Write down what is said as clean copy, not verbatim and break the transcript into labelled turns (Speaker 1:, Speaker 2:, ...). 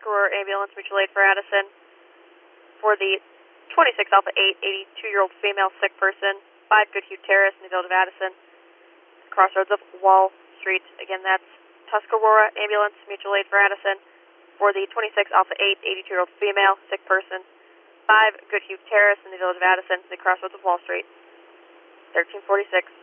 Speaker 1: Tuscarora Ambulance, mutual aid for Addison. For the 26 Alpha 8, 82-year-old female sick person, 5 Goodhue Terrace in the village of Addison, crossroads of Wall Street. Again, that's Tuscarora Ambulance, mutual aid for Addison. For the 26 Alpha 8, 82-year-old female sick person, 5 Goodhue Terrace in the village of Addison, the crossroads of Wall Street. 1346.